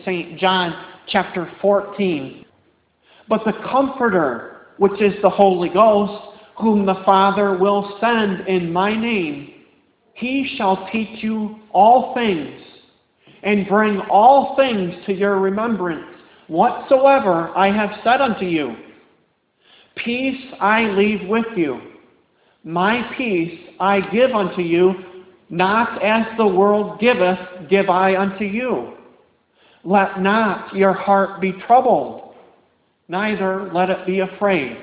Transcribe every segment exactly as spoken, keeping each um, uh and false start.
Saint John chapter fourteen. But the Comforter, which is the Holy Ghost, whom the Father will send in my name, he shall teach you all things, and bring all things to your remembrance, whatsoever I have said unto you. Peace I leave with you. My peace I give unto you, not as the world giveth, give I unto you. Let not your heart be troubled, neither let it be afraid.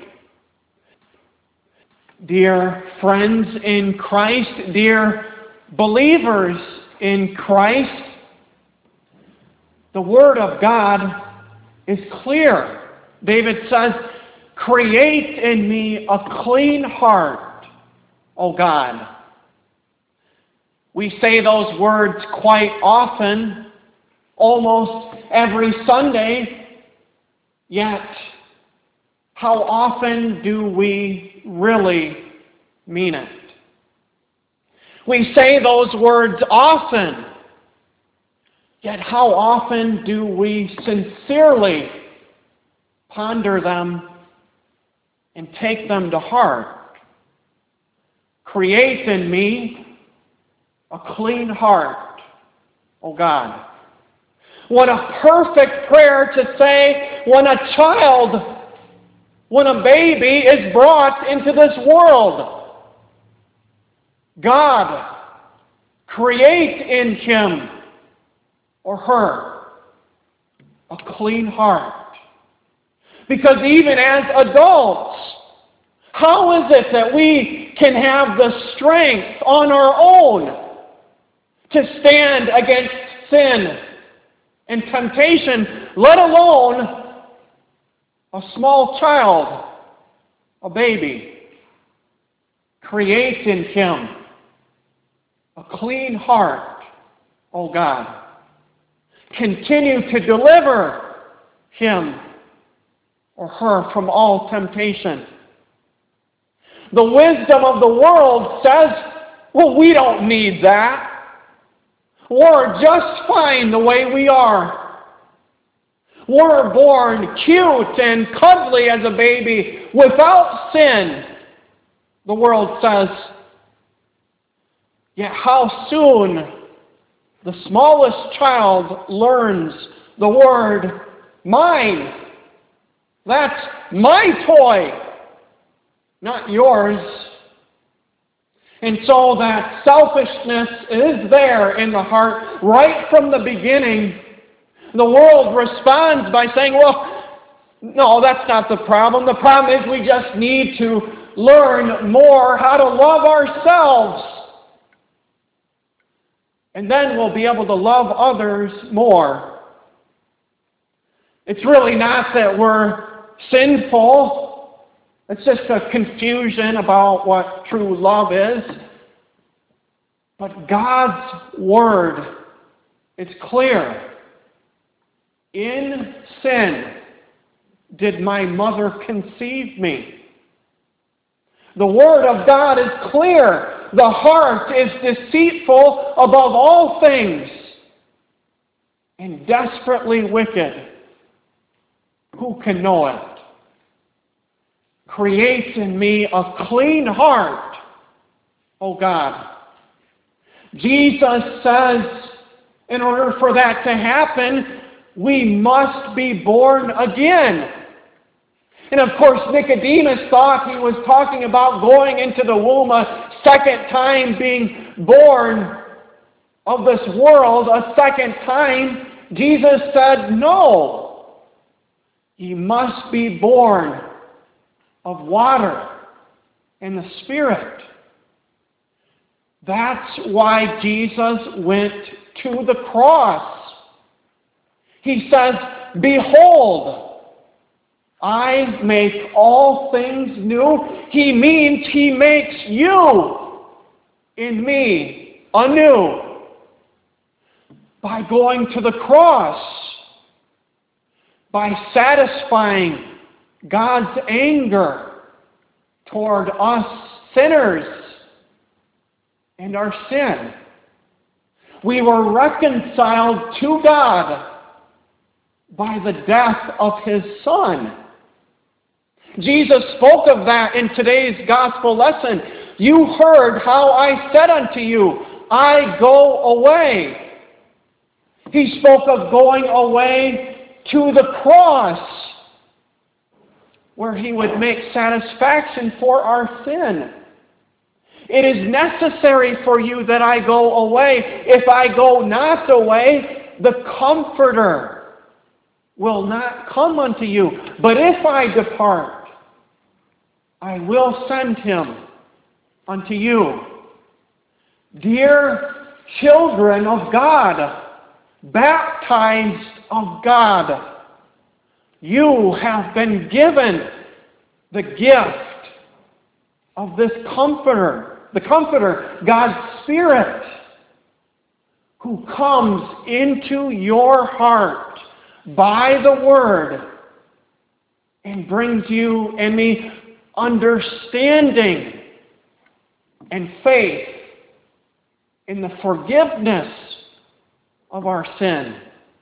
Dear friends in Christ, dear believers in Christ, the Word of God is clear. David says, create in me a clean heart, O God. We say those words quite often, almost every Sunday, yet how often do we really mean it? We say those words often, yet how often do we sincerely ponder them and take them to heart? Create in me a clean heart, O God. What a perfect prayer to say when a child, when a baby is brought into this world. God, create in him or her a clean heart. Because even as adults, how is it that we can have the strength on our own to stand against sin and temptation, let alone a small child, a baby? Create in him a clean heart, O God. Continue to deliver him or her from all temptation. The wisdom of the world says, well, we don't need that. We're just fine the way we are. We're born cute and cuddly as a baby without sin, the world says. Yet how soon the smallest child learns the word mine. That's my toy, not yours. And so that selfishness is there in the heart right from the beginning. The world responds by saying, well, no, that's not the problem. The problem is we just need to learn more how to love ourselves. And then we'll be able to love others more. It's really not that we're sinful. It's just a confusion about what true love is. But God's Word is clear. In sin did my mother conceive me. The Word of God is clear. The heart is deceitful above all things and desperately wicked. Who can know it? Create in me a clean heart, O God. Jesus says, in order for that to happen, we must be born again. And of course, Nicodemus thought he was talking about going into the womb a second time, being born of this world a second time. Jesus said, no, ye must be born of water and the Spirit. That's why Jesus went to the cross. He says, behold, I make all things new. He means he makes you in me anew by going to the cross, by satisfying God's anger toward us sinners and our sin. We were reconciled to God by the death of His Son. Jesus spoke of that in today's gospel lesson. You heard how I said unto you, I go away. He spoke of going away to the cross, where He would make satisfaction for our sin. It is necessary for you that I go away. If I go not away, the Comforter will not come unto you. But if I depart, I will send Him unto you. Dear children of God, baptized of God, you have been given the gift of this Comforter. The Comforter, God's Spirit, who comes into your heart by the Word and brings you and me understanding and faith in the forgiveness of our sin.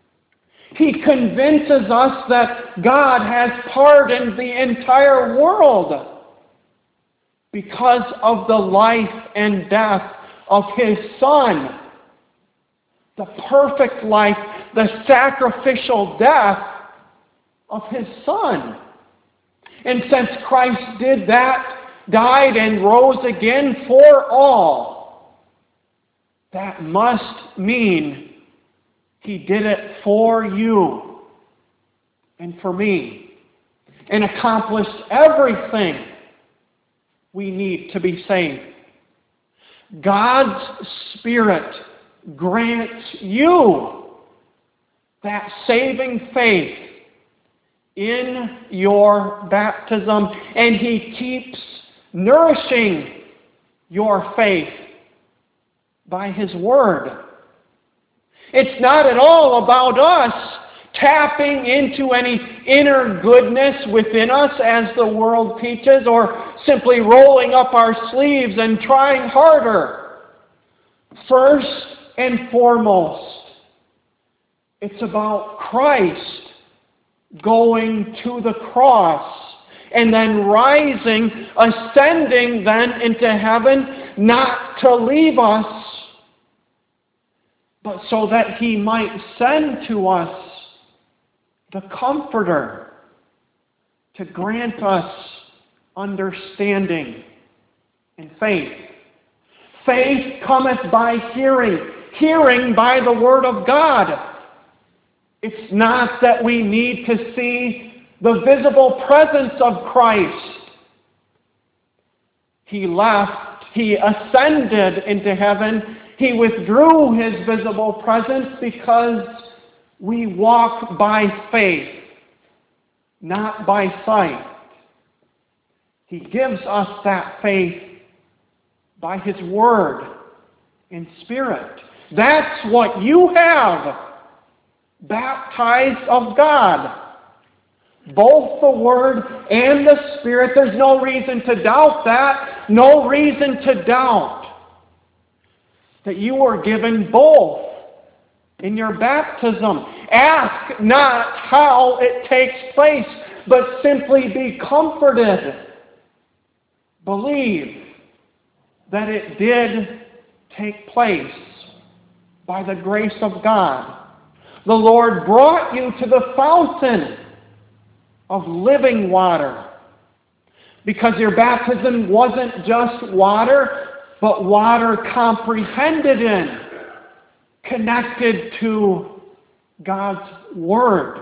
He convinces us that God has pardoned the entire world because of the life and death of His Son. The perfect life, the sacrificial death of His Son. And since Christ did that, died and rose again for all, that must mean He did it for you and for me, and accomplished everything we need to be saved. God's Spirit grants you that saving faith in your baptism, and He keeps nourishing your faith by His Word. It's not at all about us tapping into any inner goodness within us, as the world teaches, or simply rolling up our sleeves and trying harder. First and foremost, it's about Christ going to the cross and then rising, ascending then into heaven, not to leave us, but so that He might send to us the Comforter to grant us understanding and faith. Faith cometh by hearing, hearing by the Word of God. It's not that we need to see the visible presence of Christ. He left, He ascended into heaven, He withdrew His visible presence because we walk by faith, not by sight. He gives us that faith by His Word and Spirit. That's what you have, baptized of God. Both the Word and the Spirit. There's no reason to doubt that. No reason to doubt that you are given both in your baptism. Ask not how it takes place, but simply be comforted. Believe that it did take place by the grace of God. The Lord brought you to the fountain of living water, because your baptism wasn't just water, but water comprehended in, connected to God's Word.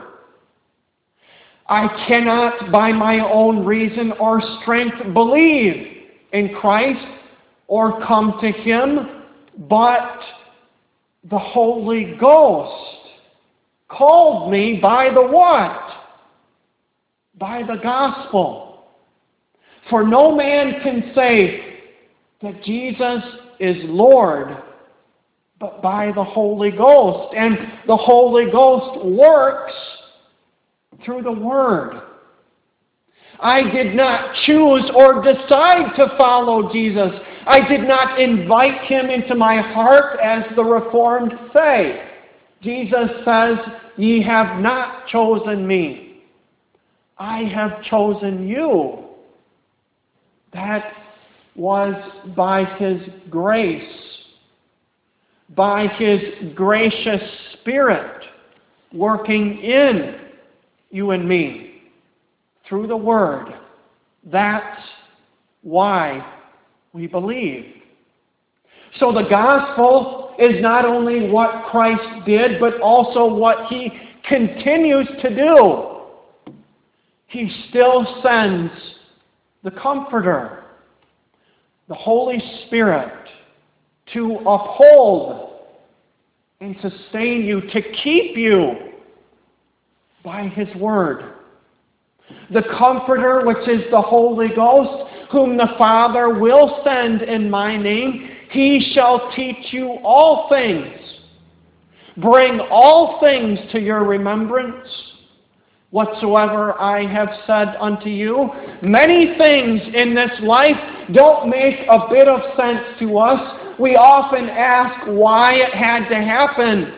I cannot by my own reason or strength believe in Christ or come to Him, but the Holy Ghost called me by the what? By the gospel. For no man can say that Jesus is Lord but by the Holy Ghost. And the Holy Ghost works through the Word. I did not choose or decide to follow Jesus. I did not invite Him into my heart, as the Reformed say. Jesus says, "Ye have not chosen me. I have chosen you." That was by His grace, by His gracious Spirit working in you and me through the Word. That's why we believe. So the gospel is not only what Christ did, but also what He continues to do. He still sends the Comforter, the Holy Spirit, to uphold and sustain you, to keep you by His Word. The Comforter, which is the Holy Ghost, whom the Father will send in my name, He shall teach you all things, bring all things to your remembrance, whatsoever I have said unto you. Many things in this life don't make a bit of sense to us. We often ask why it had to happen.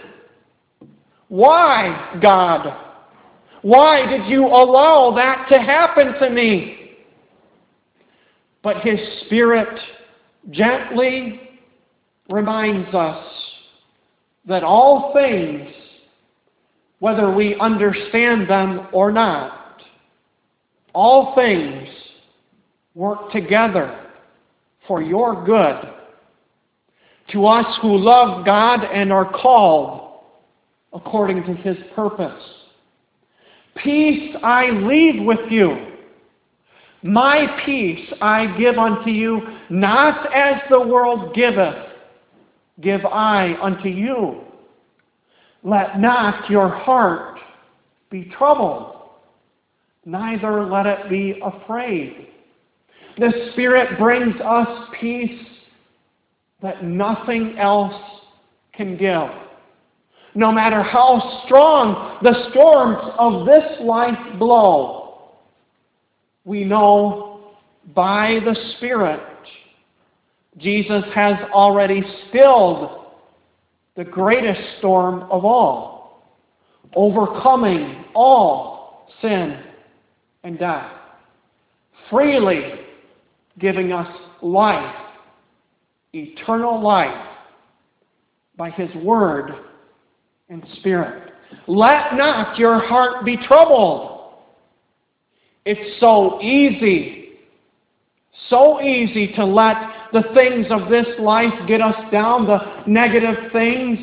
Why, God? Why did you allow that to happen to me? But His Spirit gently reminds us that all things, whether we understand them or not, all things work together for your good. To us who love God and are called according to His purpose. Peace I leave with you. My peace I give unto you, not as the world giveth, give I unto you. Let not your heart be troubled, neither let it be afraid. The Spirit brings us peace that nothing else can give. No matter how strong the storms of this life blow, we know by the Spirit Jesus has already stilled the greatest storm of all, overcoming all sin and death, freely giving us life, eternal life, by His Word and Spirit. Let not your heart be troubled. It's so easy, so easy to let the things of this life get us down, the negative things.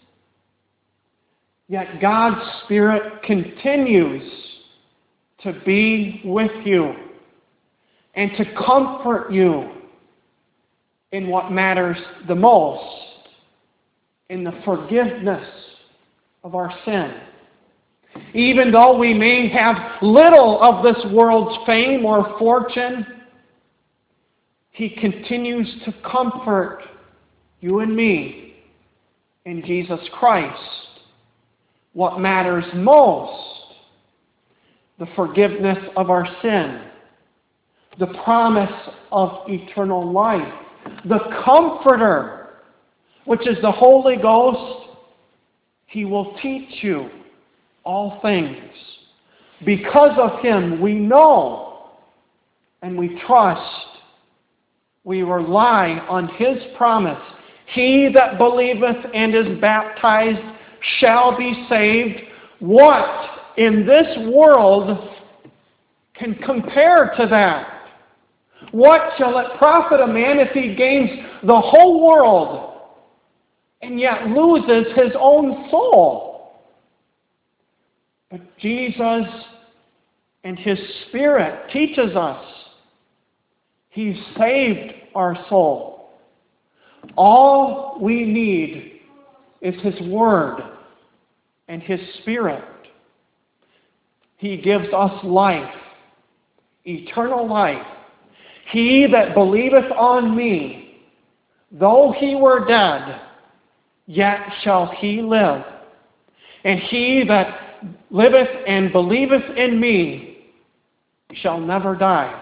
Yet God's Spirit continues to be with you and to comfort you in what matters the most, in the forgiveness of our sin. Even though we may have little of this world's fame or fortune, He continues to comfort you and me in Jesus Christ. What matters most, the forgiveness of our sin, the promise of eternal life, the Comforter, which is the Holy Ghost. He will teach you all things. Because of Him, we know and we trust. We rely on His promise. He that believeth and is baptized shall be saved. What in this world can compare to that? What shall it profit a man if he gains the whole world and yet loses his own soul? But Jesus and His Spirit teaches us He saved our soul. All we need is His Word and His Spirit. He gives us life, eternal life. He that believeth on me, though he were dead, yet shall he live. And he that liveth and believeth in me shall never die.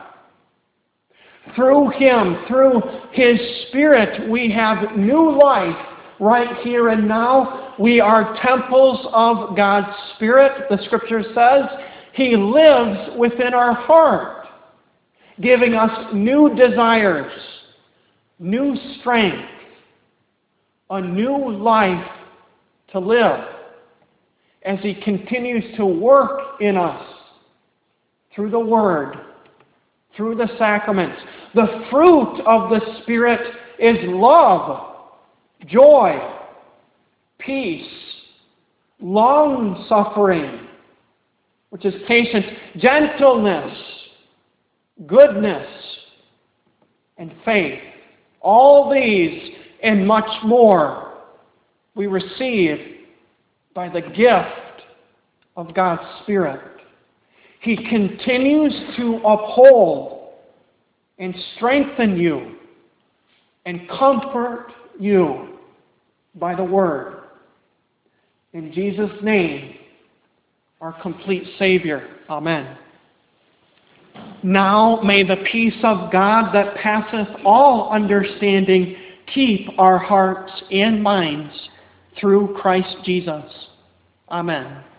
Through Him, through His Spirit, we have new life, right here and now. We are temples of God's Spirit, the Scripture says. He lives within our heart, giving us new desires, new strength, a new life to live as He continues to work in us through the Word, through the sacraments. The fruit of the Spirit is love, joy, peace, long-suffering, which is patience, gentleness, goodness, and faith. All these and much more we receive by the gift of God's Spirit. He continues to uphold and strengthen you and comfort you by the Word. In Jesus' name, our complete Savior. Amen. Now may the peace of God that passeth all understanding keep our hearts and minds through Christ Jesus. Amen.